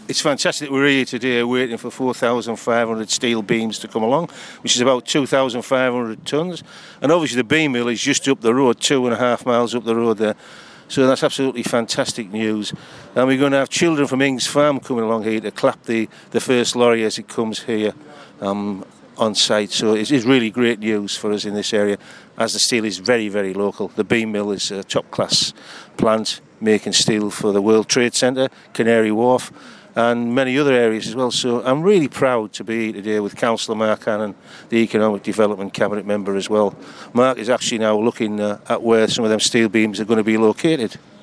It's fantastic that we're here today waiting for 4,500 steel beams to come along, which is about 2,500 tonnes. And obviously the beam mill is just up the road, 2.5 miles up the road there. So that's absolutely fantastic news. And we're going to have children from Ings Farm coming along here to clap the first lorry as it comes here on site. So it is really great news for us in this area, as the steel is very, very local. The beam mill is a top-class plant making steel for the World Trade Centre, Canary Wharf, and many other areas as well. So I'm really proud to be here today with Councillor Mark Hannon, the Economic Development Cabinet member as well. Mark is actually now looking at where some of them steel beams are going to be located.